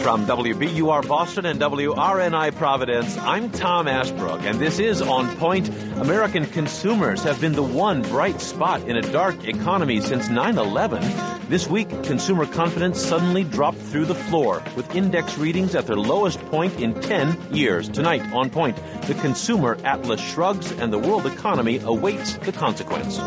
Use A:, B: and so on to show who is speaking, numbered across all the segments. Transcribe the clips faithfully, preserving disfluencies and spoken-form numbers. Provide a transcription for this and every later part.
A: From W B U R Boston and W R N I Providence, I'm Tom Ashbrook, and this is On Point. American consumers have been the one bright spot in a dark economy since nine eleven. This week, consumer confidence suddenly dropped through the floor, with index readings at their lowest point in ten years. Tonight, On Point, the consumer atlas shrugs and the world economy awaits the consequence.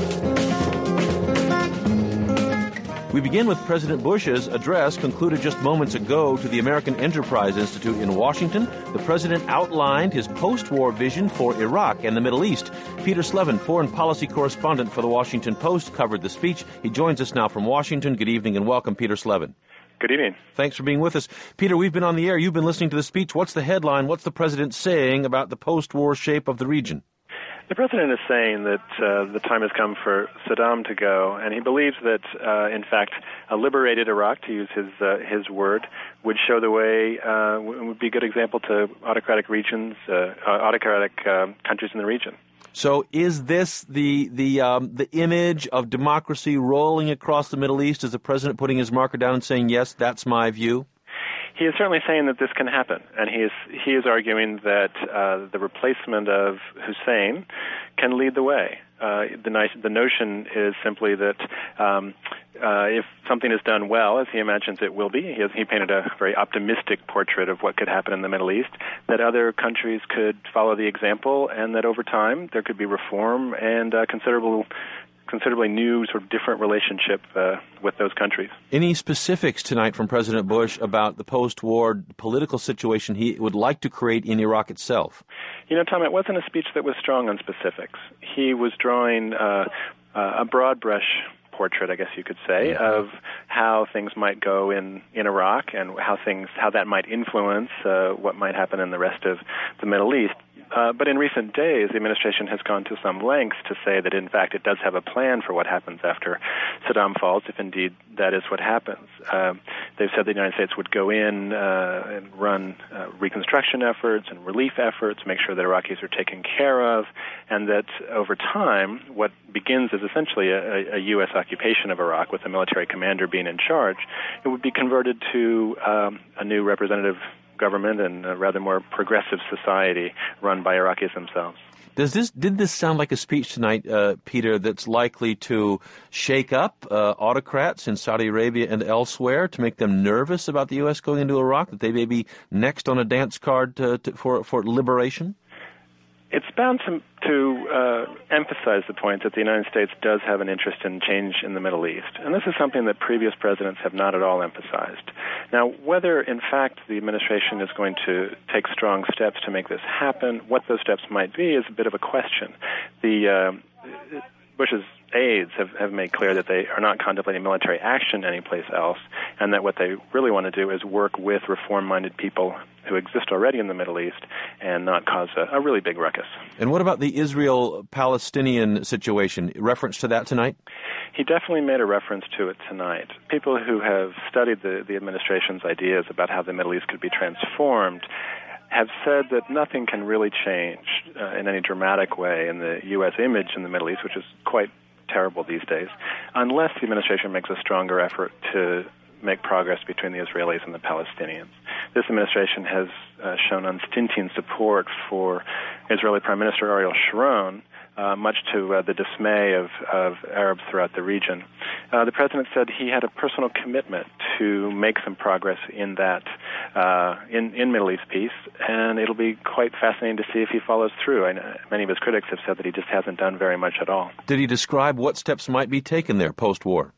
A: We begin with President Bush's address concluded just moments ago to the American Enterprise Institute in Washington. The president outlined his post-war vision for Iraq and the Middle East. Peter Slevin, foreign policy correspondent for the Washington Post, covered the speech. He joins us now from Washington. Good evening and welcome, Peter Slevin.
B: Good evening.
A: Thanks for being with us. Peter, we've been on the air. You've been listening to the speech. What's the headline? What's the president saying about the post-war shape of the region?
B: The president is saying that uh, the time has come for Saddam to go, and he believes that, uh, in fact, a liberated Iraq, to use his uh, his word, would show the way, uh, would be a good example to autocratic regions, uh, autocratic uh, countries in the region.
A: So is this the the um, the image of democracy rolling across the Middle East? Is the president putting his marker down and saying, yes, that's my view?
B: He is certainly saying that this can happen, and he is he is arguing that uh, the replacement of Hussein can lead the way. Uh, the, nice, the notion is simply that um, uh, if something is done well, as he imagines it will be, he, has, he painted a very optimistic portrait of what could happen in the Middle East, that other countries could follow the example, and that over time there could be reform and uh, considerable considerably new, sort of different relationship uh, with those countries.
A: Any specifics tonight from President Bush about the post-war political situation he would like to create in Iraq itself?
B: You know, Tom, it wasn't a speech that was strong on specifics. He was drawing uh, uh, a broad brush portrait, I guess you could say, mm-hmm. of how things might go in, in Iraq and how things how that might influence uh, what might happen in the rest of the Middle East. Uh, but in recent days, the administration has gone to some lengths to say that, in fact, it does have a plan for what happens after Saddam falls, if indeed that is what happens. Uh, they've said the United States would go in uh, and run uh, reconstruction efforts and relief efforts, make sure that Iraqis are taken care of, and that over time, what begins as essentially a, a U S occupation of Iraq with a military commander being in charge, it would be converted to um, a new representative government and a rather more progressive society run by Iraqis themselves.
A: Does this did this sound like a speech tonight, uh, Peter, that's likely to shake up uh, autocrats in Saudi Arabia and elsewhere, to make them nervous about the U S going into Iraq, that they may be next on a dance card to, to, for for liberation?
B: It's bound to, to uh, emphasize the point that the United States does have an interest in change in the Middle East. And this is something that previous presidents have not at all emphasized. Now, whether, in fact, the administration is going to take strong steps to make this happen, what those steps might be, is a bit of a question. The uh, Bush's aides have, have made clear that they are not contemplating military action anyplace else, and that what they really want to do is work with reform-minded people who exist already in the Middle East and not cause a, a really big ruckus.
A: And what about the Israel-Palestinian situation? Reference to that tonight?
B: He definitely made a reference to it tonight. People who have studied the, the administration's ideas about how the Middle East could be transformed have said that nothing can really change uh, in any dramatic way in the U S image in the Middle East, which is quite terrible these days, unless the administration makes a stronger effort to make progress between the Israelis and the Palestinians. This administration has uh, shown unstinting support for Israeli Prime Minister Ariel Sharon, uh, much to uh, the dismay of, of Arabs throughout the region. Uh, the president said he had a personal commitment to make some progress in that, uh, in, in Middle East peace, and it'll be quite fascinating to see if he follows through. I know many of his critics have said that he just hasn't done very much at all.
A: Did he describe what steps might be taken there post-war?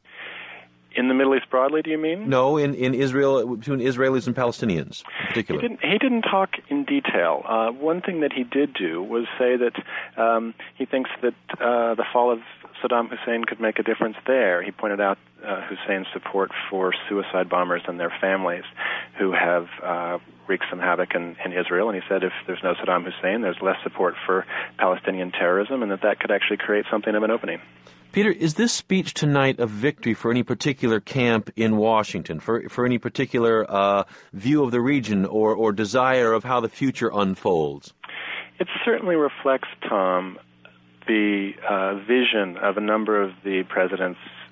B: In the Middle East broadly, do you mean?
A: No, in, in Israel, between Israelis and Palestinians in particular.
B: He didn't, he didn't talk in detail. Uh, one thing that he did do was say that um, he thinks that uh, the fall of Saddam Hussein could make a difference there. He pointed out uh, Hussein's support for suicide bombers and their families who have uh, wreaked some havoc in, in Israel. And he said if there's no Saddam Hussein, there's less support for Palestinian terrorism, and that that could actually create something of an opening.
A: Peter, is this speech tonight a victory for any particular camp in Washington, for for any particular uh, view of the region or, or desire of how the future unfolds?
B: It certainly reflects, Tom, the uh, vision of a number of the president's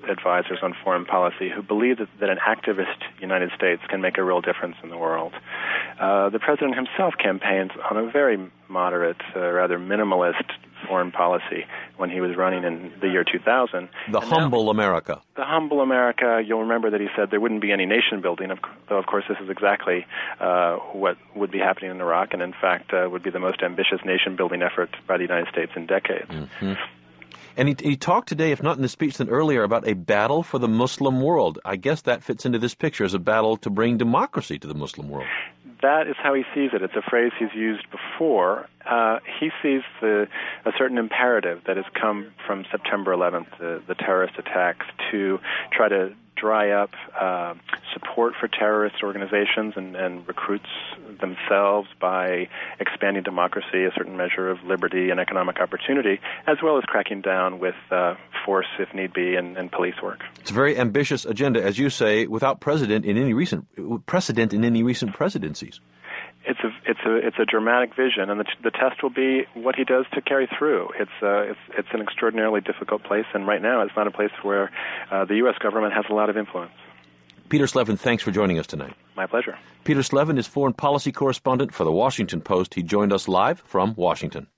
B: advisors on foreign policy who believe that, that an activist United States can make a real difference in the world. Uh, the president himself campaigns on a very moderate, uh, rather minimalist foreign policy when he was running in the year two thousand.
A: The
B: and
A: humble
B: now,
A: America.
B: The humble America. You'll remember that he said there wouldn't be any nation building, of, though, of course, this is exactly uh, what would be happening in Iraq, and in fact uh, would be the most ambitious nation building effort by the United States in decades.
A: Mm-hmm. And he, he talked today, if not in the speech, then earlier, about a battle for the Muslim world. I guess that fits into this picture as a battle to bring democracy to the Muslim world.
B: That is how he sees it. It's a phrase he's used before. Uh, he sees the, a certain imperative that has come from September eleventh, the, the terrorist attacks, to try to dry up uh, support for terrorist organizations and, and recruits themselves by expanding democracy, a certain measure of liberty and economic opportunity, as well as cracking down with uh, force, if need be, and, and police work.
A: It's a very ambitious agenda, as you say, without precedent in any recent precedent in any recent presidencies.
B: It's a it's a it's a dramatic vision, and the, the test will be what he does to carry through. It's uh, it's it's an extraordinarily difficult place, and right now it's not a place where uh, the U S government has a lot of influence.
A: Peter Slevin, thanks for joining us tonight.
B: My pleasure.
A: Peter Slevin is foreign policy correspondent for The Washington Post. He joined us live from Washington.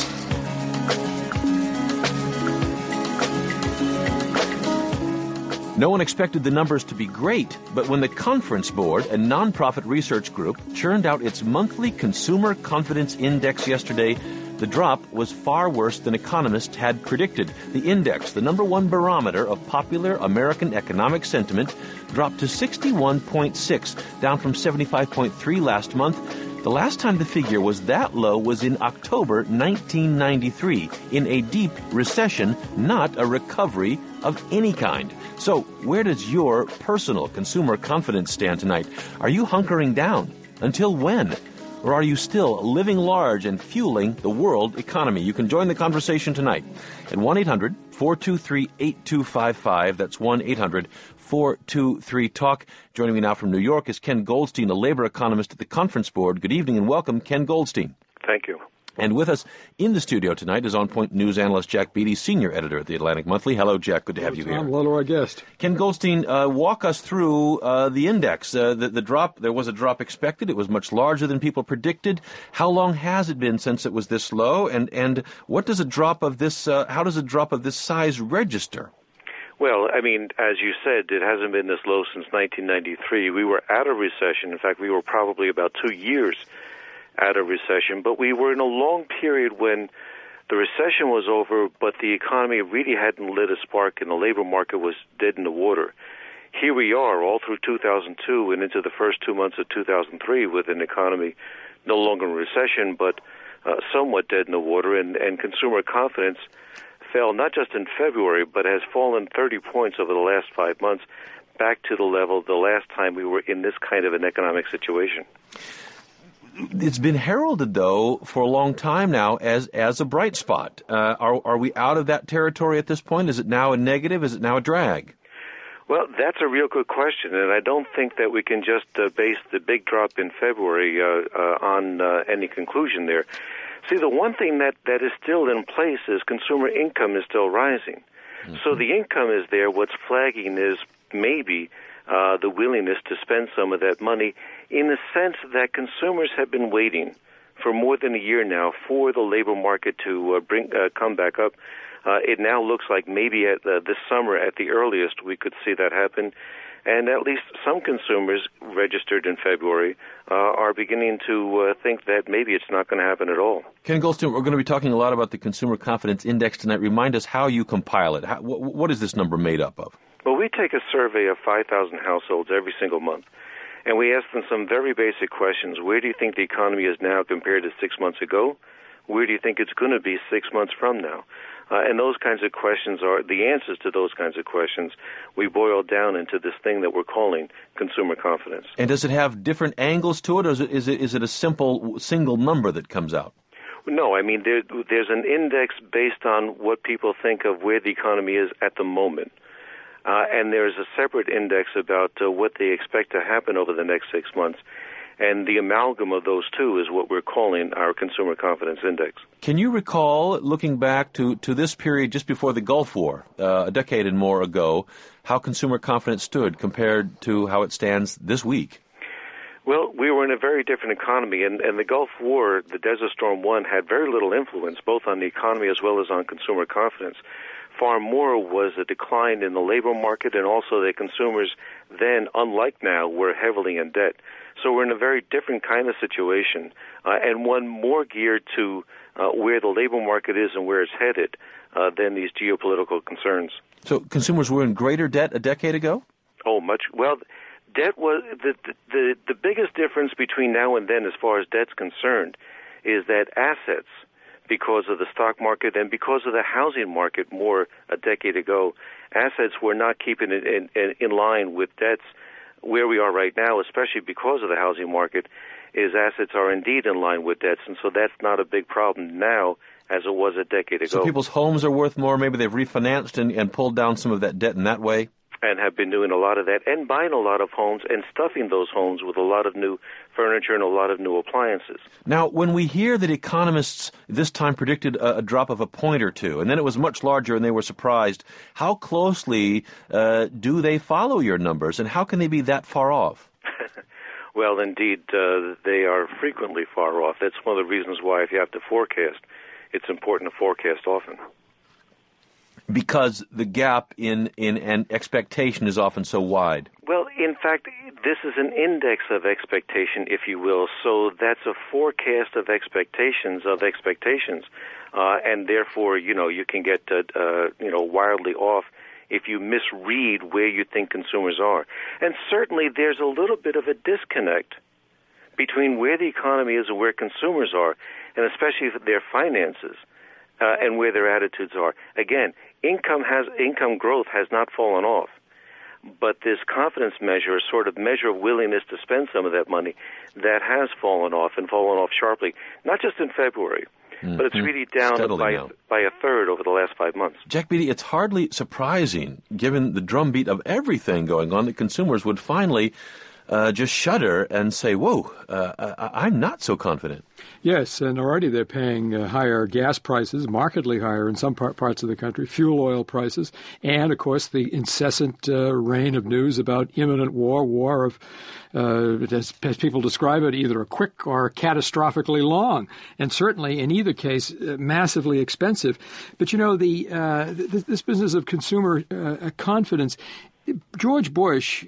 A: No one expected the numbers to be great, but when the Conference Board, a nonprofit research group, churned out its monthly Consumer Confidence Index yesterday, the drop was far worse than economists had predicted. The index, the number one barometer of popular American economic sentiment, dropped to sixty-one point six, down from seventy-five point three last month. The last time the figure was that low was in October nineteen ninety-three, in a deep recession, not a recovery of any kind. So, where does your personal consumer confidence stand tonight? Are you hunkering down? Until when? Or are you still living large and fueling the world economy? You can join the conversation tonight at one eight hundred four two three eight two five five. That's one eight hundred four two three talk. Joining me now from New York is Ken Goldstein, a labor economist at the Conference Board. Good evening and welcome, Ken Goldstein.
B: Thank you.
A: And with us in the studio tonight is On Point News analyst Jack Beatty, senior editor at the Atlantic Monthly. Hello, Jack. Good to have
C: Hello,
A: you
C: Tom.
A: here.
C: Hello, our guest.
A: Ken Goldstein, uh, walk us through uh, the index. Uh, the, the drop, there was a drop expected. It was much larger than people predicted. How long has it been since it was this low? And, and what does a drop of this, uh, how does a drop of this size register?
D: Well, I mean, as you said, it hasn't been this low since nineteen ninety-three. We were out of recession. In fact, we were probably about two years out of recession, but we were in a long period when the recession was over, but the economy really hadn't lit a spark and the labor market was dead in the water. Here we are all through two thousand two and into the first two months of two thousand three with an economy no longer in recession, but uh, somewhat dead in the water, and, and consumer confidence fell not just in February, but has fallen thirty points over the last five months back to the level the last time we were in this kind of an economic situation.
A: It's been heralded, though, for a long time now as as a bright spot. Uh, are are we out of that territory at this point? Is it now a negative? Is it now a drag?
D: Well, that's a real good question, and I don't think that we can just uh, base the big drop in February uh, uh, on uh, any conclusion there. See, the one thing that, that is still in place is consumer income is still rising. Mm-hmm. So the income is there. What's flagging is maybe uh, the willingness to spend some of that money, in the sense that consumers have been waiting for more than a year now for the labor market to uh, bring uh, come back up. Uh, it now looks like maybe at uh, this summer at the earliest we could see that happen. And at least some consumers registered in February uh, are beginning to uh, think that maybe it's not going to happen at all.
A: Ken Goldstein, we're going to be talking a lot about the Consumer Confidence Index tonight. Remind us how you compile it. How, wh- what is this number made up of?
D: Well, we take a survey of five thousand households every single month, and we ask them some very basic questions. Where do you think the economy is now compared to six months ago? Where do you think it's going to be six months from now? Uh, and those kinds of questions are, the answers to those kinds of questions, we boil down into this thing that we're calling consumer confidence.
A: And does it have different angles to it, or is it, is it, is it a simple single number that comes out?
D: No, I mean, there, there's an index based on what people think of where the economy is at the moment. Uh, and there's a separate index about uh, what they expect to happen over the next six months. And the amalgam of those two is what we're calling our Consumer Confidence Index.
A: Can you recall, looking back to, to this period just before the Gulf War, uh, a decade and more ago, how consumer confidence stood compared to how it stands this week?
D: Well, we were in a very different economy, and, and the Gulf War, the Desert Storm one, had very little influence, both on the economy as well as on consumer confidence. Far more was a decline in the labor market, and also that consumers then, unlike now, were heavily in debt. So we're in a very different kind of situation, uh, and one more geared to uh, where the labor market is and where it's headed uh, than these geopolitical concerns.
A: So consumers were in greater debt a decade ago?
D: Oh, much. Well, debt was the, the the biggest difference between now and then as far as debt's concerned is that assets, because of the stock market and because of the housing market more a decade ago, assets were not keeping it in, in, in line with debts. Where we are right now, especially because of the housing market, is assets are indeed in line with debts, and so that's not a big problem now as it was a decade ago.
A: So people's homes are worth more, maybe they've refinanced and, and pulled down some of that debt in that way?
D: And have been doing a lot of that, and buying a lot of homes and stuffing those homes with a lot of new furniture and a lot of new appliances.
A: Now, when we hear that economists this time predicted a, a drop of a point or two, and then it was much larger and they were surprised, how closely uh, do they follow your numbers, and how can they be that far off?
D: Well, indeed, uh, they are frequently far off. That's one of the reasons why if you have to forecast, it's important to forecast often. Because
A: the gap in, in an expectation is often so wide.
D: Well, in fact, this is an index of expectation, if you will. So that's a forecast of expectations of expectations, uh, and therefore, you know, you can get uh, uh, you know wildly off if you misread where you think consumers are. And certainly, there's a little bit of a disconnect between where the economy is and where consumers are, and especially their finances. Uh, and where their attitudes are. Again, income has income growth has not fallen off, but this confidence measure, a sort of measure of willingness to spend some of that money, that has fallen off and fallen off sharply. Not just in February, mm-hmm. but it's really down by, by a third over the last five months.
A: Jack Beatty, it's hardly surprising, given the drumbeat of everything going on, that consumers would finally Uh, just shudder and say, whoa, uh, I, I'm not so confident.
C: Yes, and already they're paying uh, higher gas prices, markedly higher in some par- parts of the country, fuel oil prices, and, of course, the incessant uh, rain of news about imminent war, war of, uh, as, as people describe it, either a quick or catastrophically long, and certainly, in either case, uh, massively expensive. But, you know, the uh, th- this business of consumer uh, confidence, George Bush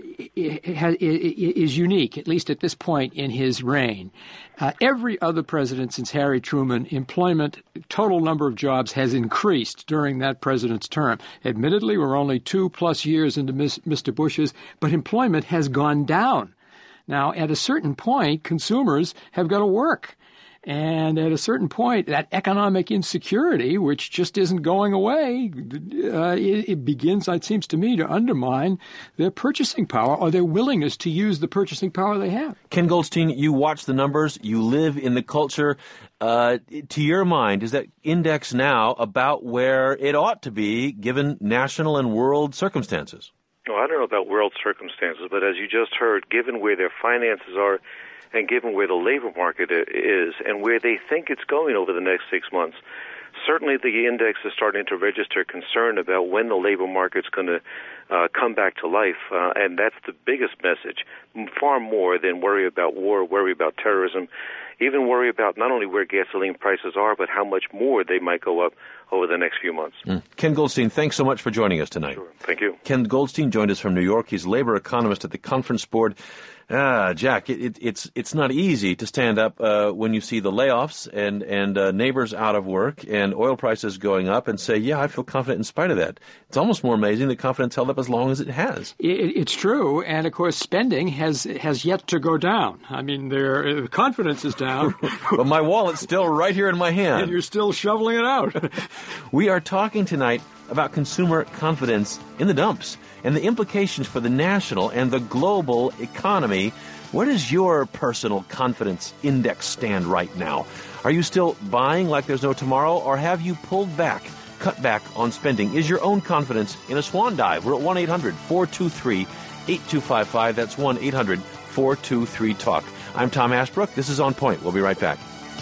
C: is unique, at least at this point in his reign. Uh, every other president since Harry Truman, employment, total number of jobs has increased during that president's term. Admittedly, we're only two plus years into Mister Bush's, but employment has gone down. Now, at a certain point, consumers have got to work. And at a certain point, that economic insecurity, which just isn't going away, uh, it, it begins, it seems to me, to undermine their purchasing power or their willingness to use the purchasing power they have.
A: Ken Goldstein, you watch the numbers, you live in the culture. Uh, to your mind, is that index now about where it ought to be given national and world circumstances?
D: Well, I don't know about world circumstances, but as you just heard, given where their finances are, and given where the labor market is and where they think it's going over the next six months, certainly the index is starting to register concern about when the labor market's going to uh, come back to life, uh, and that's the biggest message, far more than worry about war, worry about terrorism, even worry about not only where gasoline prices are, but how much more they might go up over the next few months.
A: Mm. Ken Goldstein, thanks so much for joining us tonight.
D: Sure. Thank you.
A: Ken Goldstein joined us from New York. He's labor economist at the Conference Board. Ah, Jack, it, it, it's it's not easy to stand up uh, when you see the layoffs and and uh, neighbors out of work and oil prices going up and say, yeah, I feel confident in spite of that. It's almost more amazing that confidence held up as long as it has.
C: It, it's true, and of course, spending has has yet to go down. I mean, their confidence is down,
A: but my wallet's still right here in my hand,
C: and you're still shoveling it out.
A: We are talking tonight about consumer confidence in the dumps and the implications for the national and the global economy. Where does your personal confidence index stand right now? Are you still buying like there's no tomorrow, or have you pulled back, cut back on spending? Is your own confidence in a swan dive? We're at one eight hundred four two three eight two five five. That's one eight hundred four two three talk. I'm Tom Ashbrook. This is On Point. We'll be right back.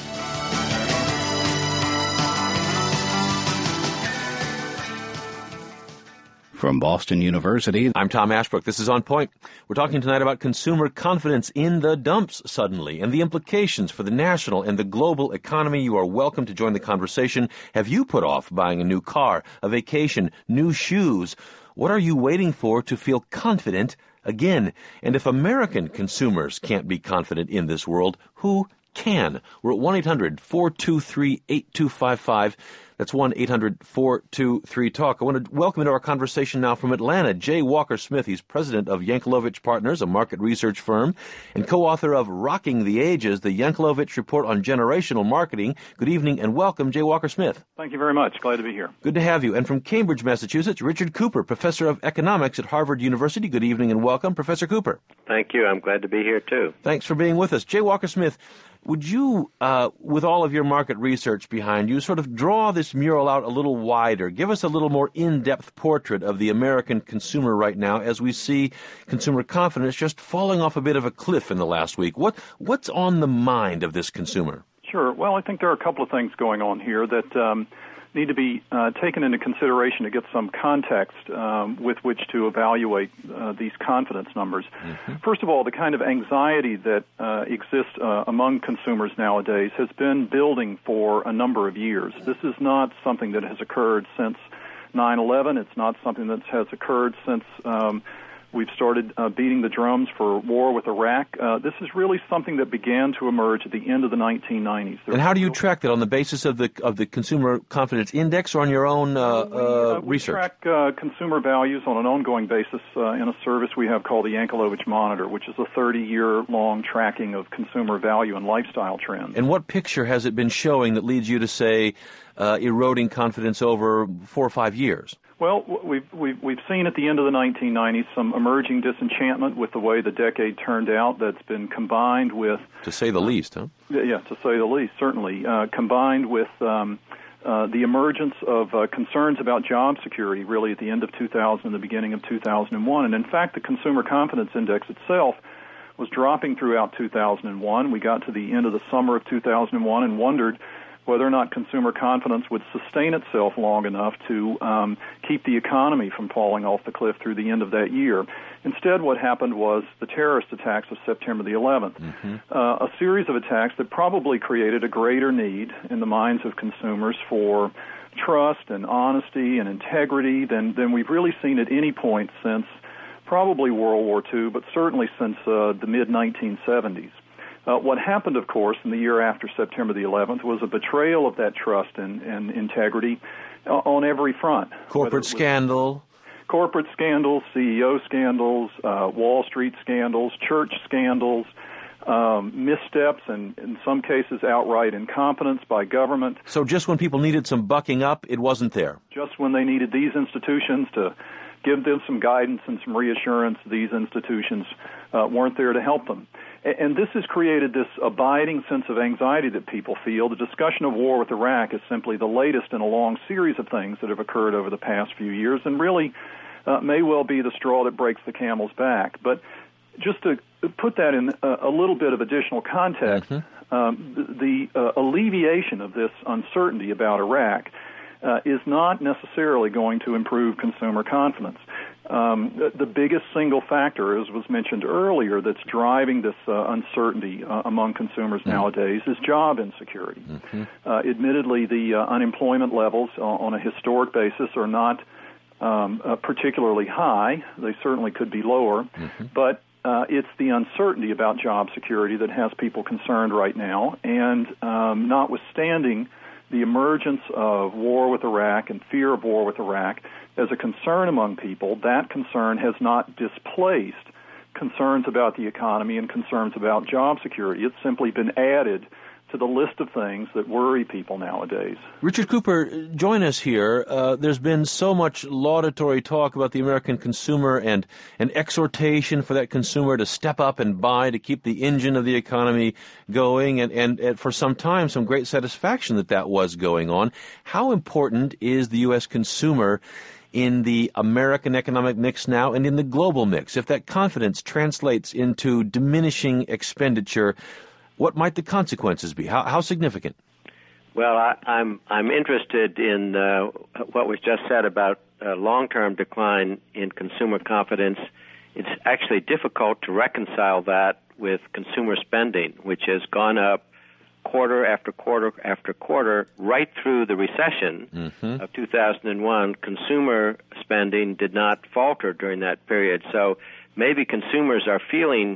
E: From Boston University,
A: I'm Tom Ashbrook. This is On Point. We're talking tonight about consumer confidence in the dumps suddenly and the implications for the national and the global economy. You are welcome to join the conversation. Have you put off buying a new car, a vacation, new shoes? What are you waiting for to feel confident again? And if American consumers can't be confident in this world, who can? We're at one eight hundred four two three eight two five five. That's one eight hundred four two three talk. I want to welcome into our conversation now from Atlanta, Jay Walker Smith. He's president of Yankelovich Partners, a market research firm, and co-author of Rocking the Ages, the Yankelovich Report on Generational Marketing. Good evening and welcome, Jay Walker Smith.
F: Thank you very much. Glad to be here.
A: Good to have you. And from Cambridge, Massachusetts, Richard Cooper, professor of economics at Harvard University. Good evening and welcome, Professor Cooper.
G: Thank you. I'm glad to be here, too.
A: Thanks for being with us. Jay Walker Smith, would you, uh, with all of your market research behind you, sort of draw this mural out a little wider? Give us a little more in-depth portrait of the American consumer right now as we see consumer confidence just falling off a bit of a cliff in the last week. What What's on the mind of this consumer?
F: Sure. Well, I think there are a couple of things going on here that um, need to be uh, taken into consideration to get some context um, with which to evaluate uh, these confidence numbers. Mm-hmm. First of all, the kind of anxiety that uh, exists uh, among consumers nowadays has been building for a number of years. This is not something that has occurred since nine eleven. It's not something that has occurred since um, we've started uh, beating the drums for war with Iraq. Uh, this is really something that began to emerge at the end of the nineteen nineties. There
A: and how do you track that? On the basis of the of the Consumer Confidence Index or on your own uh,
F: we, uh, we
A: research?
F: We track uh, consumer values on an ongoing basis uh, in a service we have called the Yankelovich Monitor, which is a thirty-year-long tracking of consumer value and lifestyle trends.
A: And what picture has it been showing that leads you to say uh, eroding confidence over four or five years?
F: Well, we've, we've, we've seen at the end of the nineteen nineties some emerging disenchantment with the way the decade turned out that's been combined with...
A: To say the least, huh?
F: Yeah, to say the least, certainly. Uh, combined with um, uh, the emergence of uh, concerns about job security really at the end of two thousand and the beginning of two thousand one. And in fact, the Consumer Confidence Index itself was dropping throughout two thousand one. We got to the end of the summer of two thousand one and wondered whether or not consumer confidence would sustain itself long enough to um, keep the economy from falling off the cliff through the end of that year. Instead, what happened was the terrorist attacks of September the eleventh, mm-hmm. uh, a series of attacks that probably created a greater need in the minds of consumers for trust and honesty and integrity than, than we've really seen at any point since probably World War Two, but certainly since uh, the mid nineteen seventies. Uh, what happened, of course, in the year after September the eleventh was a betrayal of that trust and, and integrity uh, on every front.
A: Corporate scandal.
F: Corporate scandals, C E O scandals, uh, Wall Street scandals, church scandals, um, missteps, and in some cases outright incompetence by government.
A: So just when people needed some bucking up, it wasn't there?
F: Just when they needed these institutions to give them some guidance and some reassurance, these institutions uh, weren't there to help them. And this has created this abiding sense of anxiety that people feel. The discussion of war with Iraq is simply the latest in a long series of things that have occurred over the past few years and really uh, may well be the straw that breaks the camel's back. But just to put that in a, a little bit of additional context, mm-hmm. um, the, the uh, alleviation of this uncertainty about Iraq uh, is not necessarily going to improve consumer confidence. Um, the, the biggest single factor, as was mentioned earlier, that's driving this uh, uncertainty uh, among consumers mm-hmm. nowadays is job insecurity. Mm-hmm. Uh, admittedly, the uh, unemployment levels uh, on a historic basis are not um, uh, particularly high. They certainly could be lower, mm-hmm. but uh, it's the uncertainty about job security that has people concerned right now, and um, notwithstanding the emergence of war with Iraq and fear of war with Iraq as a concern among people, that concern has not displaced concerns about the economy and concerns about job security. It's simply been added to the list of things that worry people nowadays.
A: Richard Cooper, join us here. Uh, there's been so much laudatory talk about the American consumer and an exhortation for that consumer to step up and buy to keep the engine of the economy going, and, and, and for some time some great satisfaction that that was going on. How important is the U S consumer in the American economic mix now and in the global mix? If that confidence translates into diminishing expenditure, what might the consequences be? How, how significant?
G: Well, I, I'm I'm interested in uh, what was just said about uh, long-term decline in consumer confidence. It's actually difficult to reconcile that with consumer spending, which has gone up quarter after quarter after quarter right through the recession mm-hmm. of two thousand one. Consumer spending did not falter during that period. So maybe consumers are feeling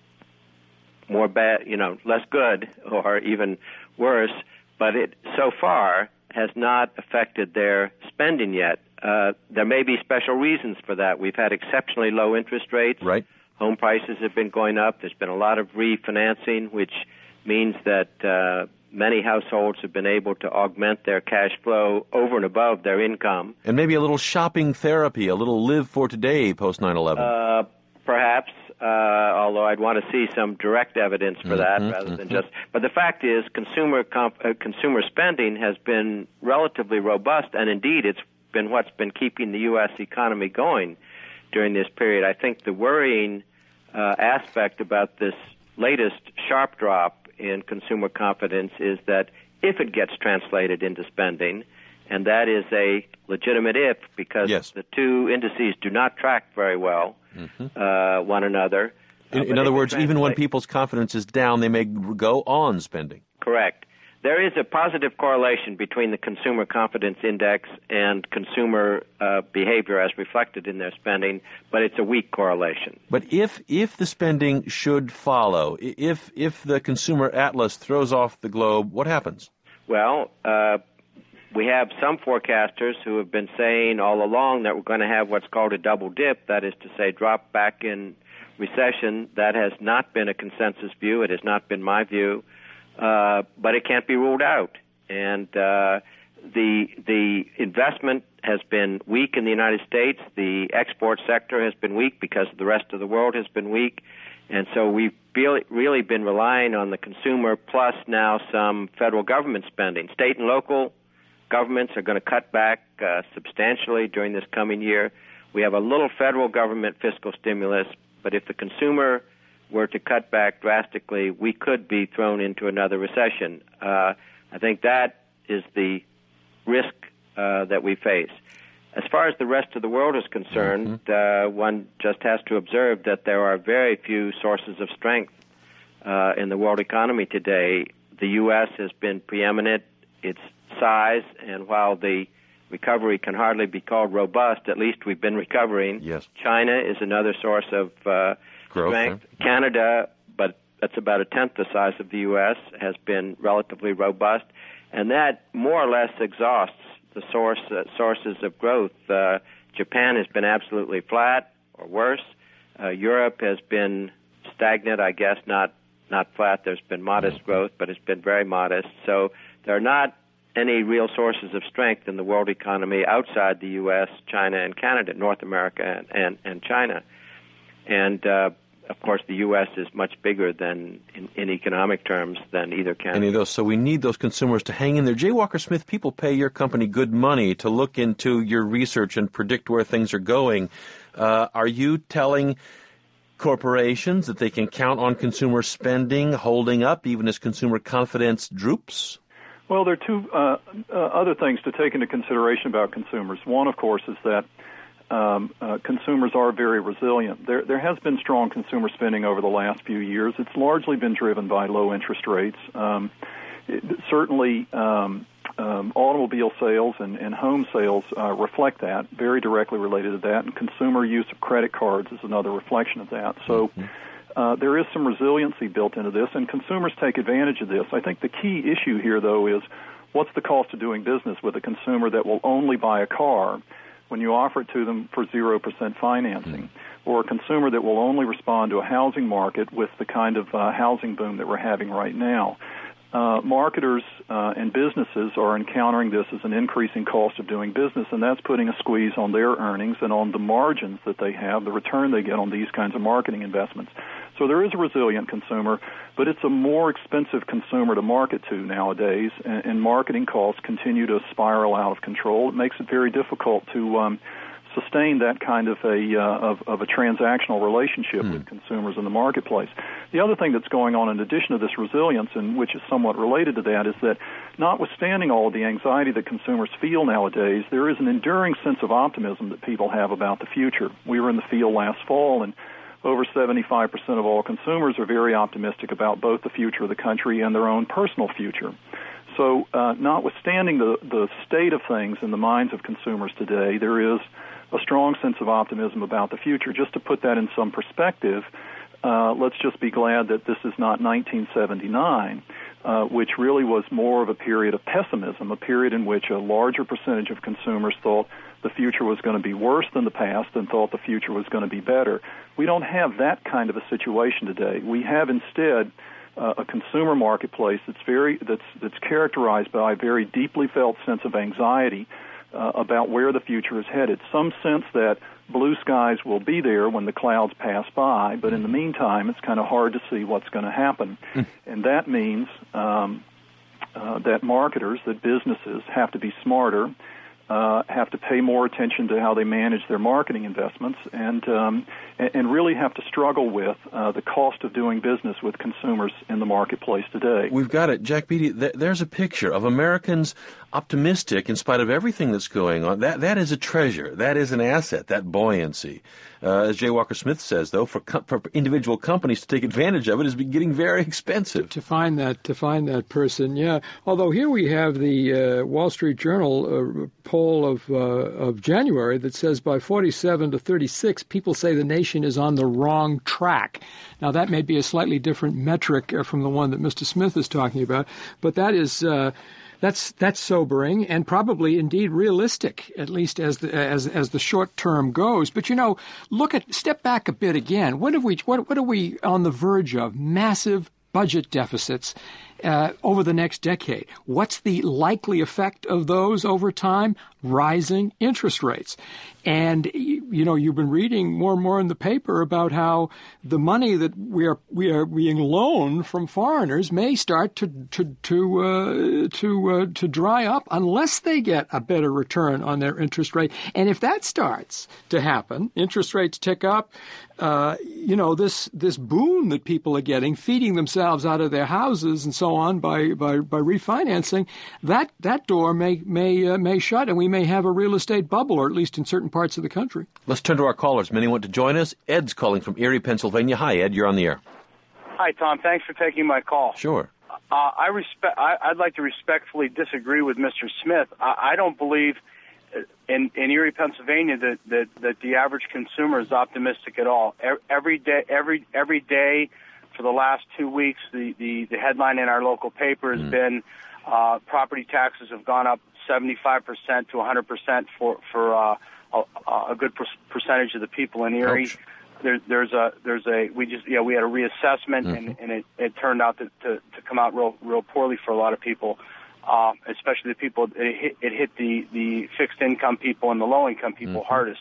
G: more bad, you know, less good or even worse, but it so far has not affected their spending yet. Uh, there may be special reasons for that. We've had exceptionally low interest rates.
A: Right.
G: Home prices have been going up. There's been a lot of refinancing, which means that uh, many households have been able to augment their cash flow over and above their income.
A: And maybe a little shopping therapy, a little live for today post nine eleven.
G: Uh, perhaps, uh, although I'd want to see some direct evidence for
A: mm-hmm,
G: that rather
A: mm-hmm.
G: than just... But the fact is, consumer comp- uh, consumer spending has been relatively robust, and indeed it's been what's been keeping the U S economy going during this period. I think the worrying uh, aspect about this latest sharp drop in consumer confidence is that if it gets translated into spending, and that is a legitimate if because
A: yes.
G: the two indices do not track very well mm-hmm. uh, one another.
A: In,
G: uh,
A: in other words,
G: translate-
A: even when people's confidence is down, they may go on spending.
G: Correct. There is a positive correlation between the consumer confidence index and consumer uh, behavior as reflected in their spending, but it's a weak correlation.
A: But if if the spending should follow, if if the consumer atlas throws off the globe, what happens?
G: Well, uh, we have some forecasters who have been saying all along that we're going to have what's called a double dip, that is to say drop back in recession. That has not been a consensus view. It has not been my view. Uh, but it can't be ruled out. And uh, the the investment has been weak in the United States. The export sector has been weak because the rest of the world has been weak. And so we've really been relying on the consumer plus now some federal government spending. State and local governments are going to cut back uh, substantially during this coming year. We have a little federal government fiscal stimulus, but if the consumer were to cut back drastically, we could be thrown into another recession. Uh, I think that is the risk uh, that we face. As far as the rest of the world is concerned, mm-hmm. uh, one just has to observe that there are very few sources of strength uh, in the world economy today. The U S has been preeminent, its size, and while the recovery can hardly be called robust, at least we've been recovering.
A: Yes.
G: China is another source of uh,
A: growth.
G: Strength.
A: Huh?
G: Canada, but that's about a tenth the size of the U S, has been relatively robust, and that more or less exhausts the source uh, sources of growth. Uh, Japan has been absolutely flat or worse. Uh, Europe has been stagnant, I guess, not not flat. There's been modest growth, but it's been very modest. So there are not any real sources of strength in the world economy outside the U S, China, and Canada, North America, and, and, and China. And, uh, of course, the U S is much bigger than, in, in economic terms, than either Canada.
A: Any of those. So we need those consumers to hang in there. J. Walker Smith, people pay your company good money to look into your research and predict where things are going. Uh, are you telling corporations that they can count on consumer spending holding up even as consumer confidence droops?
F: Well, there are two uh, uh, other things to take into consideration about consumers. One, of course, is that Um, uh, consumers are very resilient. There, there has been strong consumer spending over the last few years. It's largely been driven by low interest rates. Um, it, certainly, um, um, automobile sales and, and home sales uh, reflect that, very directly related to that, and consumer use of credit cards is another reflection of that. So uh, there is some resiliency built into this, and consumers take advantage of this. I think the key issue here, though, is what's the cost of doing business with a consumer that will only buy a car when you offer it to them for zero percent financing, mm-hmm. or a consumer that will only respond to a housing market with the kind of uh, housing boom that we're having right now. Uh, marketers uh, and businesses are encountering this as an increasing cost of doing business, and that's putting a squeeze on their earnings and on the margins that they have, the return they get on these kinds of marketing investments. So there is a resilient consumer, but it's a more expensive consumer to market to nowadays, and, and marketing costs continue to spiral out of control. It makes it very difficult to um, sustain that kind of a uh, of, of a transactional relationship mm. with consumers in the marketplace. The other thing that's going on in addition to this resilience, and which is somewhat related to that, is that notwithstanding all of the anxiety that consumers feel nowadays, there is an enduring sense of optimism that people have about the future. We were in the field last fall, and over seventy-five percent of all consumers are very optimistic about both the future of the country and their own personal future. So uh, notwithstanding the, the state of things in the minds of consumers today, there is a strong sense of optimism about the future. Just to put that in some perspective, uh, let's just be glad that this is not nineteen seventy-nine, uh, which really was more of a period of pessimism, a period in which a larger percentage of consumers thought the future was going to be worse than the past and thought the future was going to be better. We don't have that kind of a situation today. We have instead uh, a consumer marketplace that's very that's that's characterized by a very deeply felt sense of anxiety Uh, about where the future is headed. Some sense that blue skies will be there when the clouds pass by, but in the meantime, it's kind of hard to see what's going to happen. And that means um, uh, that marketers, that businesses have to be smarter, uh, have to pay more attention to how they manage their marketing investments, and um, and really have to struggle with uh, the cost of doing business with consumers in the marketplace today.
A: We've got it. Jack Beatty, th- there's a picture of Americans optimistic in spite of everything that's going on. That That is a treasure. That is an asset, that buoyancy. Uh, as J. Walker Smith says, though, for, com- for individual companies to take advantage of it is getting very expensive.
C: To, to find that to find that person, yeah. Although here we have the uh, Wall Street Journal uh, poll of uh, of January that says by forty-seven to thirty-six, people say the nation is on the wrong track. Now, that may be a slightly different metric from the one that Mister Smith is talking about, but that is uh, that's that's sobering and probably indeed realistic, at least as the as as the short term goes. But you know, look at step back a bit again. What have we what what are we on the verge of? Massive budget deficits uh, over the next decade. What's the likely effect of those over time? Rising interest rates. And, you know, you've been reading more and more in the paper about how the money that we are we are being loaned from foreigners may start to to to uh, to uh, to dry up unless they get a better return on their interest rate. And if that starts to happen, interest rates tick up. Uh, you know, this this boon that people are getting, feeding themselves out of their houses and so on by by, by refinancing, that that door may may uh, may shut, and we may have a real estate bubble, or at least in certain parts of the country.
A: Let's turn to our callers. Many want to join us. Ed's calling from Erie, Pennsylvania. Hi, Ed. You're on the air.
H: Hi, Tom. Thanks for taking my call.
A: Sure.
H: Uh, I respect. I, I'd like to respectfully disagree with Mister Smith. I, I don't believe in, in Erie, Pennsylvania, that, that, that the average consumer is optimistic at all. Every day, every every day for the last two weeks, the, the, the headline in our local paper has mm. been uh, property taxes have gone up seventy-five percent to one hundred percent for for uh, a, a good per- percentage of the people in Erie. There, there's a there's a we just yeah we had a reassessment mm-hmm. and, and it, it turned out to, to, to come out real real poorly for a lot of people, uh, especially the people it hit, it hit the, the fixed income people and the low income people mm-hmm. hardest,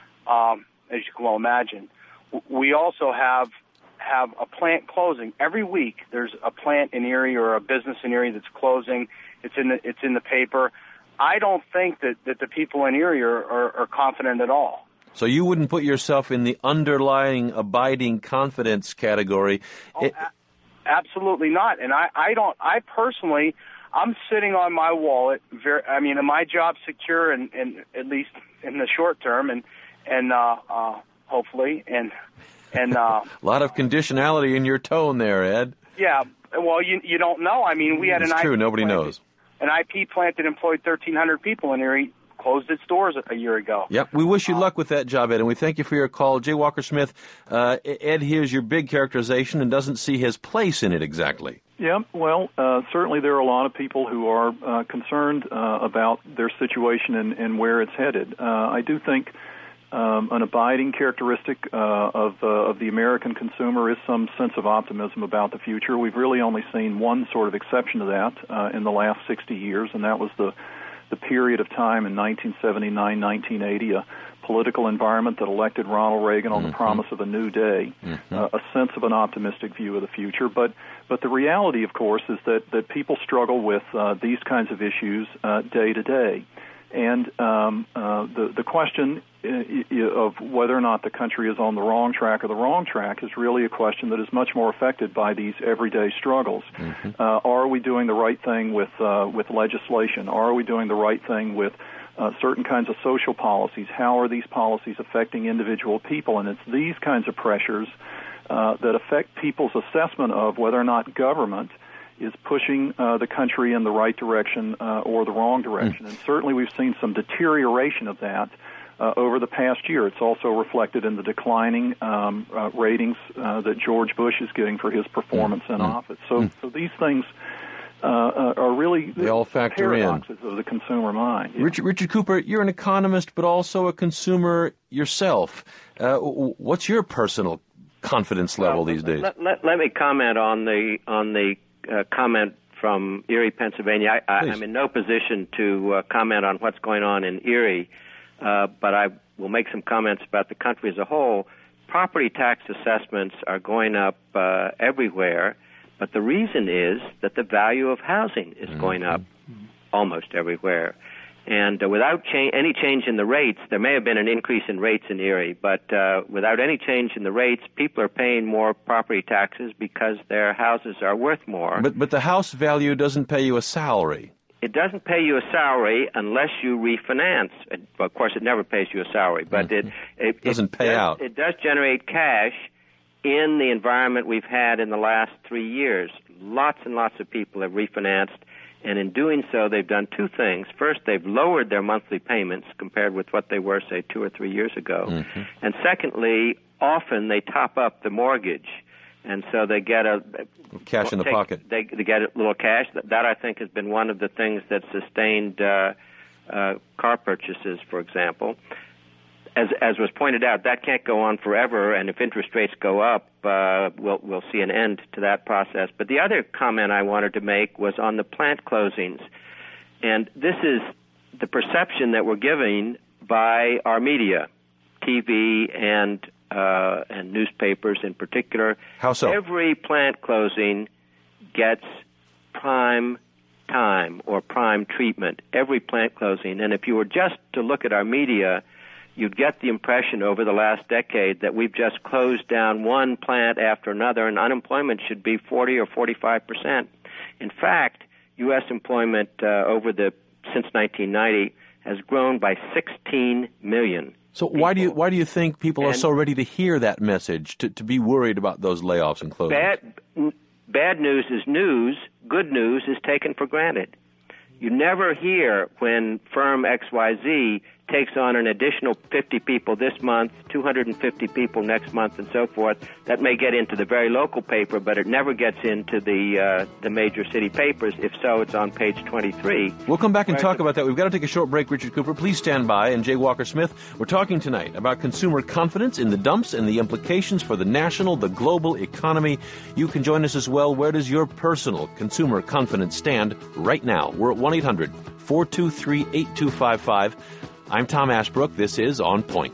H: um, as you can well imagine. We also have have a plant closing every week. There's a plant in Erie or a business in Erie that's closing. It's in the it's in the paper. I don't think that, that the people in Erie are, are, are confident at all.
A: So you wouldn't put yourself in the underlying, abiding confidence category?
H: Oh, it, a- absolutely not. And I, I don't, I personally, I'm sitting on my wallet. Very, I mean, my job's secure, and, and at least in the short term, and, and uh, uh, hopefully. And, and uh,
A: a lot of conditionality in your tone there, Ed.
H: Yeah. Well, you you don't know. I mean, we had
A: it's
H: an
A: true.
H: I P
A: Nobody
H: plant,
A: knows.
H: An I P plant that employed thirteen hundred people in Erie closed its doors a year ago.
A: Yep. We wish you uh, luck with that job, Ed, and we thank you for your call. J. Walker Smith, uh, Ed hears your big characterization and doesn't see his place in it exactly.
F: Yeah, well, uh, certainly there are a lot of people who are uh, concerned uh, about their situation and, and where it's headed. Uh, I do think Um, an abiding characteristic uh, of, uh, of the American consumer is some sense of optimism about the future. We've really only seen one sort of exception to that uh, in the last sixty years, and that was the, the period of time in nineteen seventy-nine, nineteen eighty, a political environment that elected Ronald Reagan on
A: mm-hmm.
F: the promise of a new day,
A: mm-hmm.
F: uh, a sense of an optimistic view of the future. But but the reality, of course, is that, that people struggle with uh, these kinds of issues uh, day to day. And um, uh, the, the question of whether or not the country is on the wrong track or the wrong track is really a question that is much more affected by these everyday struggles. Mm-hmm. Uh, are we doing the right thing with uh, with legislation? Are we doing the right thing with uh, certain kinds of social policies? How are these policies affecting individual people? And it's these kinds of pressures uh, that affect people's assessment of whether or not government is pushing uh, the country in the right direction uh, or the wrong direction. Mm. And certainly we've seen some deterioration of that uh, over the past year. It's also reflected in the declining um, uh, ratings uh, that George Bush is getting for his performance mm. in mm. office. So, mm. so these things uh, uh, are really
A: they all factor
F: paradoxes
A: in.
F: of the consumer mind. Yeah.
A: Richard, Richard Cooper, you're an economist but also a consumer yourself. Uh, what's your personal confidence level
G: well,
A: these days?
G: Let, let, let me comment on the on the Uh, comment from Erie, Pennsylvania. I, I, I'm in no position to uh, comment on what's going on in Erie, uh, but I will make some comments about the country as a whole. Property tax assessments are going up uh, everywhere, but the reason is that the value of housing is mm-hmm. going up almost everywhere. And uh, without cha- any change in the rates, there may have been an increase in rates in Erie, but uh, without any change in the rates, people are paying more property taxes because their houses are worth more.
A: But but the house value doesn't pay you a salary.
G: It doesn't pay you a salary unless you refinance. It, well, of course, it never pays you a salary, but
A: mm-hmm.
G: it, it
A: doesn't
G: it
A: pay
G: does,
A: out.
G: It does generate cash in the environment we've had in the last three years. Lots and lots of people have refinanced. And in doing so, they've done two things. First, they've lowered their monthly payments compared with what they were, say, two or three years ago. Mm-hmm. And secondly, often they top up the mortgage. And so they get a...
A: Cash in the
G: take,
A: pocket.
G: They, they get a little cash. That, that, I think, has been one of the things that sustained uh, uh, car purchases, for example. As, as was pointed out, that can't go on forever, and if interest rates go up, uh, we'll, we'll see an end to that process. But the other comment I wanted to make was on the plant closings. And this is the perception that we're giving by our media, T V and uh, and newspapers in particular.
A: How so?
G: Every plant closing gets prime time or prime treatment, every plant closing. And if you were just to look at our media, you'd get the impression over the last decade that we've just closed down one plant after another, and unemployment should be forty or forty-five percent. In fact, U S employment uh, over the since nineteen ninety has grown by sixteen million.
A: So
G: people.
A: why do you why do you think people
G: and
A: are so ready to hear that message, to, to be worried about those layoffs and closings?
G: Bad, bad news is news. Good news is taken for granted. You never hear when firm X Y Z takes on an additional fifty people this month, two hundred fifty people next month, and so forth. That may get into the very local paper, but it never gets into the uh, the major city papers. If so, it's on page twenty-three.
A: We'll come back and talk about that. We've got to take a short break, Richard Cooper. Please stand by. And Jay Walker-Smith, we're talking tonight about consumer confidence in the dumps and the implications for the national, the global economy. You can join us as well. Where does your personal consumer confidence stand right now? We're at one eight hundred four two three eight two five five. I'm Tom Ashbrook. This is On Point.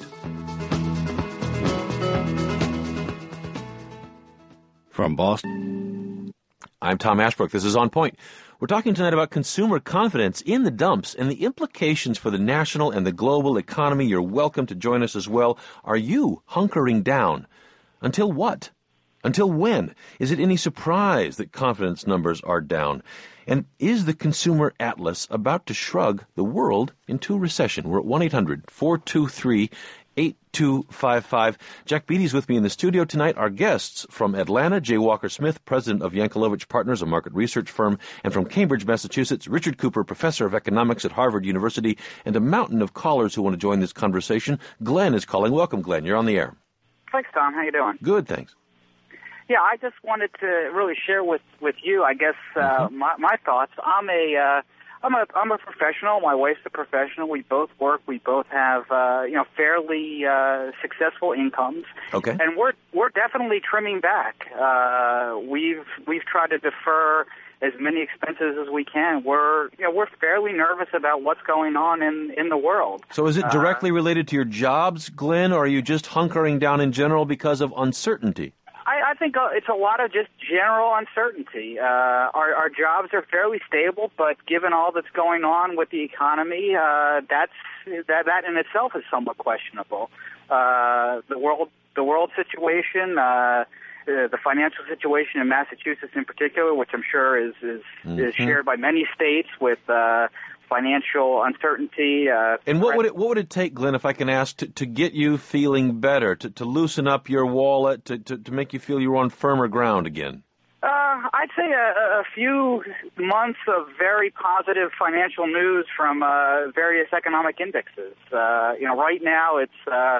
E: From Boston,
A: I'm Tom Ashbrook. This is On Point. We're talking tonight about consumer confidence in the dumps and the implications for the national and the global economy. You're welcome to join us as well. Are you hunkering down? Until what? Until when? Is it any surprise that confidence numbers are down? And is the Consumer Atlas about to shrug the world into recession? We're at one eight hundred four two three eight two five five. Jack Beatty's with me in the studio tonight. Our guests from Atlanta, Jay Walker-Smith, president of Yankelovich Partners, a market research firm, and from Cambridge, Massachusetts, Richard Cooper, professor of economics at Harvard University, and a mountain of callers who want to join this conversation. Glenn is calling. Welcome, Glenn. You're on the air.
I: Thanks, Tom. How you doing?
A: Good, thanks.
I: Yeah, I just wanted to really share with, with you, I guess, uh, mm-hmm. my, my thoughts. I'm a uh, I'm a I'm a professional. My wife's a professional. We both work. We both have uh, you know fairly uh, successful incomes.
A: Okay.
I: And we're we're definitely trimming back. Uh, we've we've tried to defer as many expenses as we can. We're you know we're fairly nervous about what's going on in, in the world.
A: So is it directly uh, related to your jobs, Glenn, or are you just hunkering down in general because of uncertainty?
I: I, I think it's a lot of just general uncertainty. Uh, our, our jobs are fairly stable, but given all that's going on with the economy, uh, that's that that in itself is somewhat questionable. Uh, the world the world situation. Uh, Uh, the financial situation in Massachusetts in particular, which I'm sure is is, mm-hmm. is shared by many states with uh, financial uncertainty. Uh,
A: and what would it what would it take, Glenn, if I can ask, to, to get you feeling better, to, to loosen up your wallet, to, to, to make you feel you're on firmer ground again?
I: Uh, I'd say a, a few months of very positive financial news from uh, various economic indexes. Uh, you know, right now it's uh,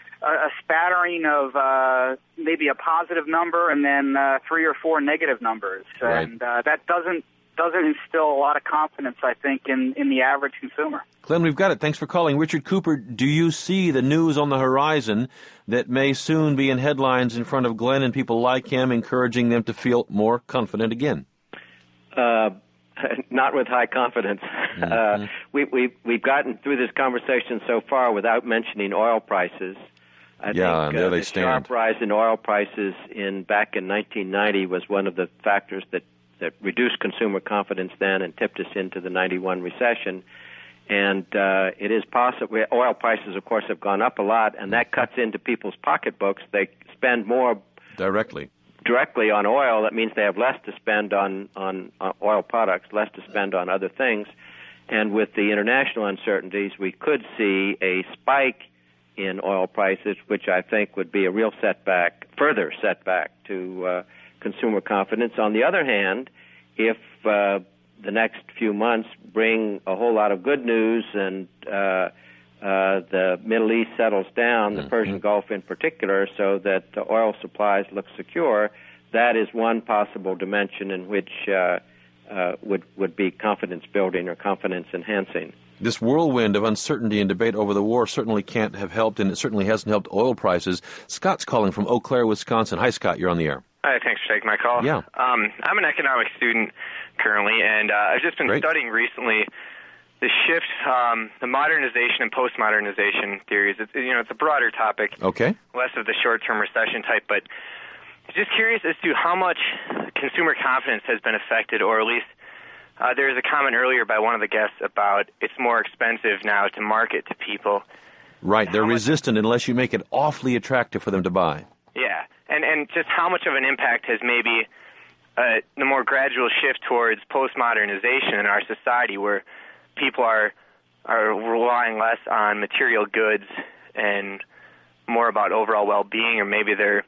I: a spattering of uh, maybe a positive number and then uh, three or four negative numbers,
A: right.
I: and uh, that doesn't doesn't instill a lot of confidence, I think, in, in the average consumer.
A: Glenn, we've got it. Thanks for calling. Richard Cooper, do you see the news on the horizon that may soon be in headlines in front of Glenn and people like him, encouraging them to feel more confident again?
G: Uh, not with high confidence. Mm-hmm. Uh, we, we, we've gotten through this conversation so far without mentioning oil prices. I
A: yeah,
G: think
A: there
G: uh,
A: they
G: the
A: stand.
G: sharp rise in oil prices in back in nineteen ninety was one of the factors that, that reduced consumer confidence then and tipped us into the ninety-one recession. And uh, it is possible. Oil prices, of course, have gone up a lot, and that cuts into people's pocketbooks. They spend more
A: directly
G: directly on oil. That means they have less to spend on, on, on oil products, less to spend on other things. And with the international uncertainties, we could see a spike in oil prices, which I think would be a real setback, further setback to uh, consumer confidence. On the other hand, if uh, the next few months bring a whole lot of good news and uh, uh, the Middle East settles down, the mm-hmm. Persian Gulf in particular, so that the oil supplies look secure, that is one possible dimension in which uh, uh, would, would be confidence building or confidence enhancing.
A: This whirlwind of uncertainty and debate over the war certainly can't have helped, and it certainly hasn't helped oil prices. Scott's calling from Eau Claire, Wisconsin. Hi, Scott. You're on the air.
J: Hi, thanks for taking my call.
A: Yeah.
J: Um, I'm an economics student currently, and uh, I've just been
A: Great.
J: studying recently the shift, um, the modernization and post-modernization theories. It's, you know, it's a broader topic.
A: Okay.
J: Less of the short-term recession type, but just curious as to how much consumer confidence has been affected, or at least Uh, there was a comment earlier by one of the guests about it's more expensive now to market to people.
A: Right, they're
J: how
A: resistant
J: much,
A: unless you make it awfully attractive for them to buy.
J: Yeah, and and just how much of an impact has maybe uh, the more gradual shift towards post-modernization in our society, where people are are relying less on material goods and more about overall well-being, or maybe they're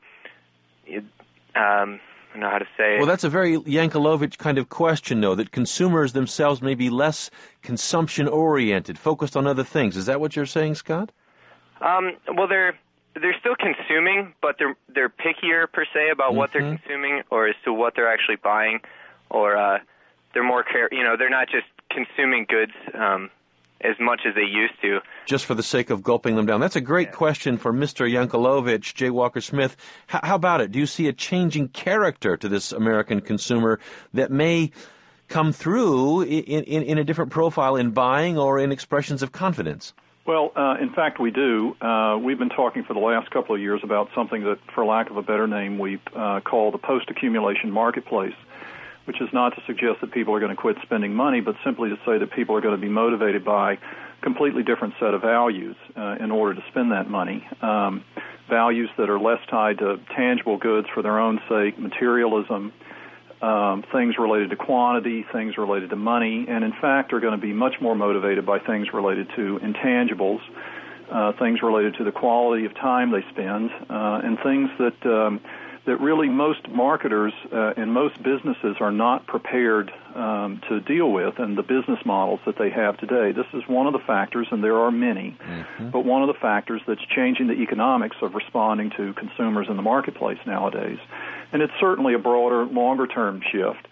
J: um, I don't know how to say it.
A: Well, that's a very Yankelovich kind of question, though, that consumers themselves may be less consumption-oriented, focused on other things. Is that what you're saying, Scott?
J: Um, well, they're they're still consuming, but they're they're pickier, per se, about mm-hmm. what they're consuming or as to what they're actually buying, or uh, they're more care. You know, they're not just consuming goods um, as much as they used to.
A: Just for the sake of gulping them down. That's a great yeah. question for Mister Yankelovich, J. Walker Smith. H- how about it? Do you see a changing character to this American consumer that may come through in, in, in a different profile in buying or in expressions of confidence?
F: Well, uh, in fact, we do. Uh, we've been talking for the last couple of years about something that, for lack of a better name, we uh, call the post-accumulation marketplace, which is not to suggest that people are going to quit spending money, but simply to say that people are going to be motivated by a completely different set of values uh, in order to spend that money. Um, values that are less tied to tangible goods for their own sake, materialism, um, things related to quantity, things related to money, and in fact are going to be much more motivated by things related to intangibles, uh, things related to the quality of time they spend, uh, and things that um, that really most marketers uh, and most businesses are not prepared um, to deal with in the business models that they have today. This is one of the factors, and there are many, mm-hmm. but one of the factors that's changing the economics of responding to consumers in the marketplace nowadays. And it's certainly a broader, longer-term shift.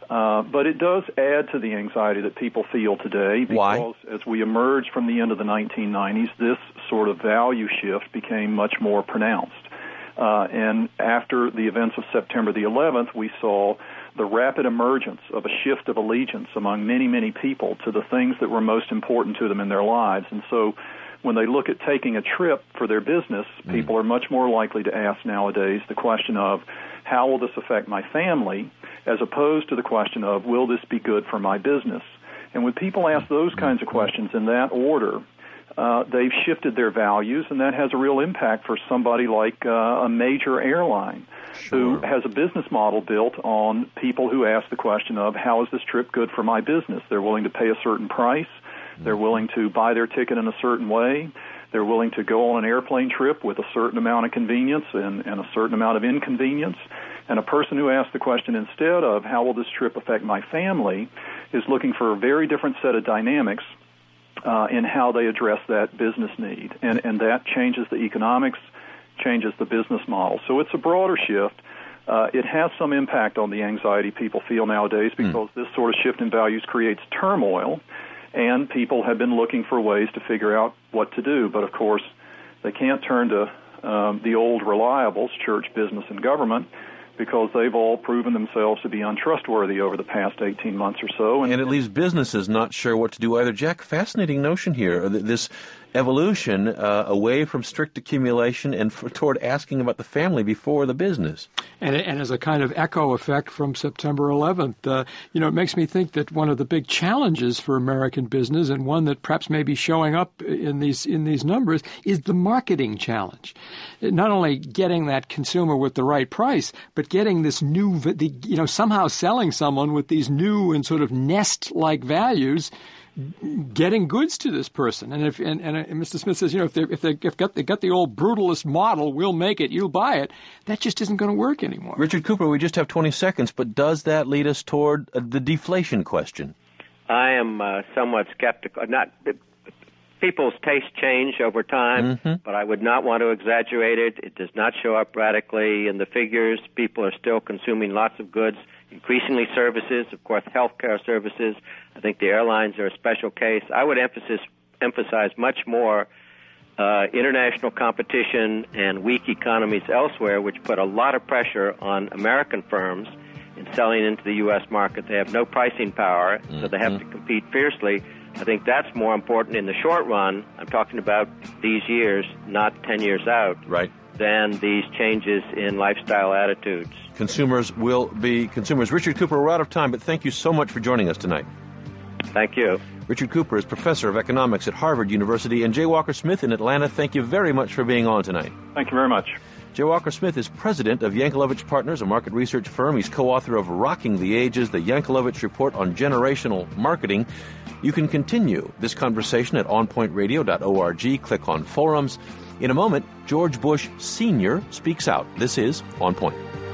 F: Uh, but it does add to the anxiety that people feel today because
A: Why?
F: as we emerged from the end of the nineteen nineties, this sort of value shift became much more pronounced. Uh, and after the events of September the eleventh, we saw the rapid emergence of a shift of allegiance among many, many people to the things that were most important to them in their lives. And so when they look at taking a trip for their business, mm. people are much more likely to ask nowadays the question of, how will this affect my family, as opposed to the question of, will this be good for my business? And when people ask those kinds of questions in that order, uh, they've shifted their values, and that has a real impact for somebody like uh, a major airline sure. who has a business model built on people who ask the question of, how is this trip good for my business? They're willing to pay a certain price. They're willing to buy their ticket in a certain way. They're willing to go on an airplane trip with a certain amount of convenience and, and a certain amount of inconvenience. And a person who asks the question instead of, how will this trip affect my family, is looking for a very different set of dynamics uh, in how they address that business need. And, and that changes the economics, changes the business model. So it's a broader shift. Uh, it has some impact on the anxiety people feel nowadays because mm. this sort of shift in values creates turmoil. And people have been looking for ways to figure out what to do. But, of course, they can't turn to um, the old reliables, church, business, and government, because they've all proven themselves to be untrustworthy over the past eighteen months or so.
A: And, and it leaves businesses not sure what to do either. Jack, fascinating notion here, this evolution uh, away from strict accumulation and for, toward asking about the family before the business.
C: And, and as a kind of echo effect from September eleventh, uh, you know, it makes me think that one of the big challenges for American business, and one that perhaps may be showing up in these in these numbers, is the marketing challenge. Not only getting that consumer with the right price, but getting this new, the, you know, somehow selling someone with these new and sort of nest-like values, getting goods to this person. And if and, and, and Mister Smith says, you know, if they if they if got they got the old brutalist model, we'll make it, you'll buy it. That just isn't going to work anymore.
A: Richard Cooper, we just have twenty seconds, but does that lead us toward uh, the deflation question?
G: I am uh, somewhat skeptical. Not people's tastes change over time, mm-hmm. but I would not want to exaggerate it. It does not show up radically in the figures. People are still consuming lots of goods, increasingly services, of course, healthcare services. I think the airlines are a special case. I would emphasis, emphasize much more uh, international competition and weak economies elsewhere, which put a lot of pressure on American firms in selling into the U S market. They have no pricing power, mm-hmm. so they have to compete fiercely. I think that's more important in the short run. I'm talking about these years, not ten years out.
A: Right.
G: Than these changes in lifestyle attitudes.
A: Consumers will be consumers. Richard Cooper, we're out of time, but thank you so much for joining us tonight.
G: Thank you.
A: Richard Cooper is professor of economics at Harvard University, and J. Walker Smith in Atlanta, thank you very much for being on tonight.
F: Thank you very much.
A: J. Walker Smith is president of Yankelovich Partners, a market research firm. He's co-author of Rocking the Ages, the Yankelovich Report on Generational Marketing. You can continue this conversation at on point radio dot org. Click on forums. In a moment, George Bush Senior speaks out. This is On Point.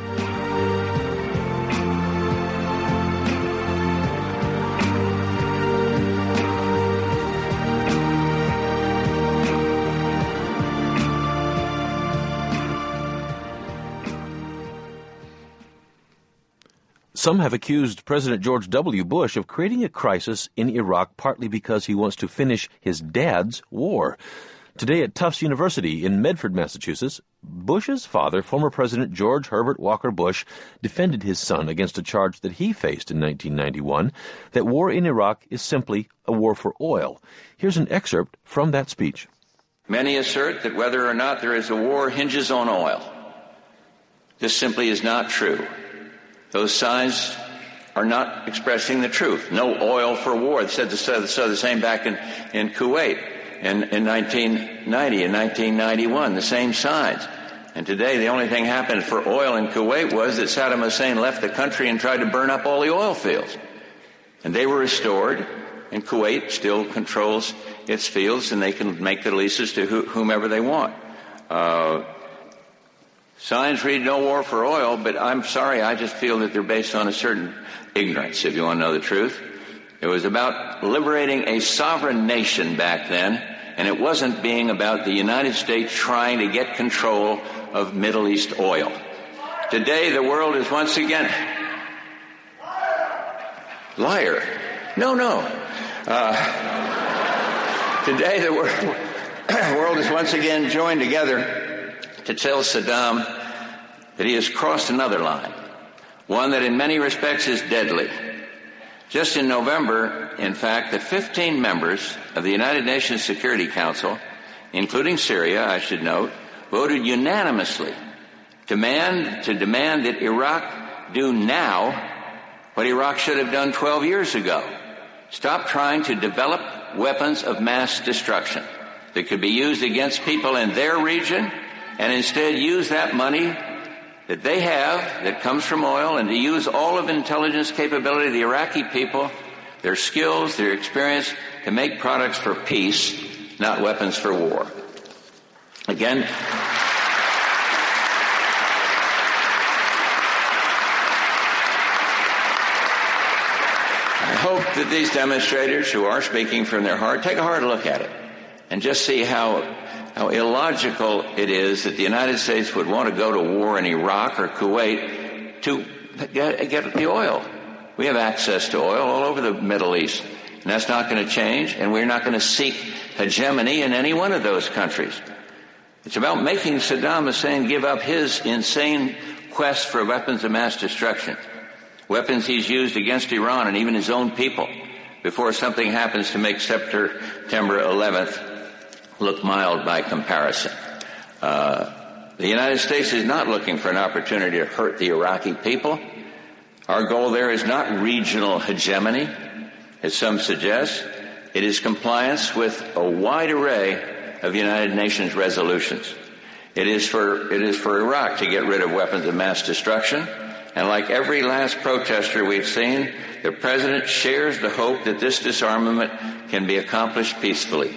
A: Some have accused President George W. Bush of creating a crisis in Iraq partly because he wants to finish his dad's war. Today at Tufts University in Medford, Massachusetts, Bush's father, former President George Herbert Walker Bush, defended his son against a charge that he faced in nineteen ninety-one, that war in Iraq is simply a war for oil. Here's an excerpt from that speech.
K: Many assert that whether or not there is a war hinges on oil. This simply is not true. Those signs are not expressing the truth. No oil for war. They said the, said the same back in, in Kuwait in, in nineteen ninety and nineteen ninety-one, the same signs. And today the only thing happened for oil in Kuwait was that Saddam Hussein left the country and tried to burn up all the oil fields. And they were restored, and Kuwait still controls its fields, and they can make the leases to wh- whomever they want. Uh, Signs read no war for oil, but I'm sorry, I just feel that they're based on a certain ignorance, if you want to know the truth. It was about liberating a sovereign nation back then, and it wasn't being about the United States trying to get control of Middle East oil. Today, the world is once again... Liar. No, no. Uh, today the world, world is once again joined together to tell Saddam that he has crossed another line, one that in many respects is deadly. Just in November, in fact, the fifteen members of the United Nations Security Council, including Syria, I should note, voted unanimously demand, to demand that Iraq do now what Iraq should have done twelve years ago. Stop trying to develop weapons of mass destruction that could be used against people in their region, and instead use that money that they have, that comes from oil, and to use all of intelligence capability of the Iraqi people, their skills, their experience, to make products for peace, not weapons for war. Again, I hope that these demonstrators who are speaking from their heart take a hard look at it and just see how how illogical it is that the United States would want to go to war in Iraq or Kuwait to get, get the oil. We have access to oil all over the Middle East, and that's not going to change, and we're not going to seek hegemony in any one of those countries. It's about making Saddam Hussein give up his insane quest for weapons of mass destruction, weapons he's used against Iran and even his own people, before something happens to make September eleventh look mild by comparison. Uh, the United States is not looking for an opportunity to hurt the Iraqi people. Our goal there is not regional hegemony, as some suggest. It is compliance with a wide array of United Nations resolutions. It is for, it is for Iraq to get rid of weapons of mass destruction. And like every last protester we've seen, the President shares the hope that this disarmament can be accomplished peacefully.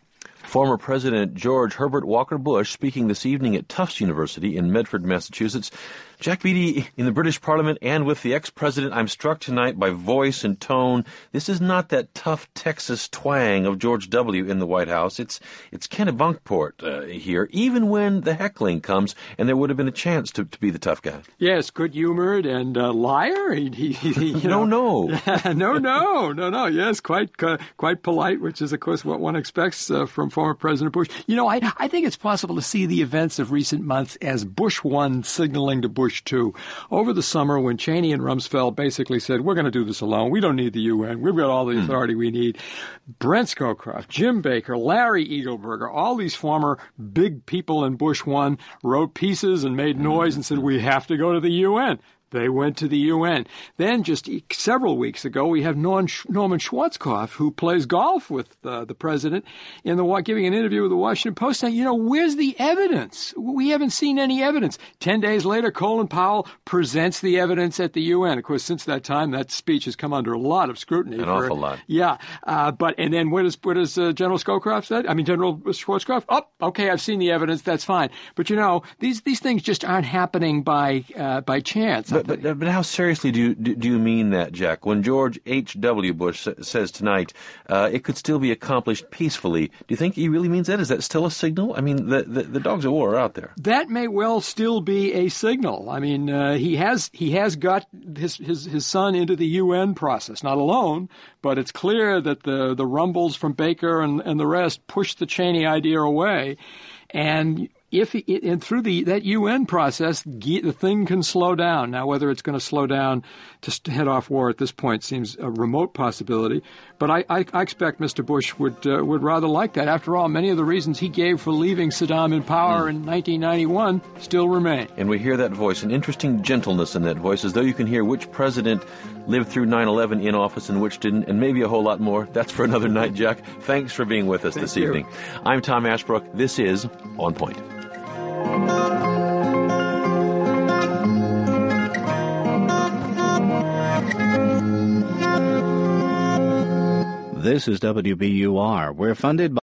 A: Former President George Herbert Walker Bush speaking this evening at Tufts University in Medford, Massachusetts. Jack Beatty, in the British Parliament and with the ex-president, I'm struck tonight by voice and tone. This is not that tough Texas twang of George W. in the White House. It's it's Kennebunkport uh, here, even when the heckling comes, and there would have been a chance to, to be the tough guy.
C: Yes, good-humored and uh, liar. He, he, he, you
A: no,
C: know.
A: no.
C: no, no, no, no. Yes, quite uh, quite polite, which is, of course, what one expects uh, from former President Bush. You know, I, I think it's possible to see the events of recent months as Bush one signaling to Bush two. Over the summer, when Cheney and Rumsfeld basically said, we're going to do this alone, we don't need the U N, we've got all the authority mm. we need, Brent Scowcroft, Jim Baker, Larry Eagleburger, all these former big people in Bush one wrote pieces and made noise and said, we have to go to the U N. They went to the U N. Then just several weeks ago, we have Norman Schwarzkopf, who plays golf with uh, the president, in the giving an interview with the Washington Post saying, you know, where's the evidence? We haven't seen any evidence. Ten days later, Colin Powell presents the evidence at the U N. Of course, since that time, that speech has come under a lot of scrutiny.
A: An
C: for,
A: awful lot.
C: Yeah. Uh, but and then what does, what does uh, General Scowcroft said? I mean, General Schwarzkopf? Oh, okay, I've seen the evidence. That's fine. But, you know, these these things just aren't happening by uh, by chance.
A: But, but, but how seriously do you, do you mean that, Jack? When George H W. Bush says tonight uh, it could still be accomplished peacefully, do you think he really means that? Is that still a signal? I mean, the, the, the dogs of war are out there.
C: That may well still be a signal. I mean, uh, he has he has got his, his, his son into the U N process, not alone, but it's clear that the, the rumbles from Baker and, and the rest pushed the Cheney idea away. And if it, and through the that U N process, the thing can slow down. Now, whether it's going to slow down to head off war at this point seems a remote possibility. But I, I, I expect Mister Bush would uh, would rather like that. After all, many of the reasons he gave for leaving Saddam in power mm. in nineteen ninety-one still remain.
A: And we hear that voice, an interesting gentleness in that voice, as though you can hear which president lived through nine eleven in office and which didn't, and maybe a whole lot more. That's for another night, Jack. Thanks for being with us
C: Thank
A: this
C: you.
A: evening. I'm Tom Ashbrook. This is On Point.
E: This is W B U R. We're funded by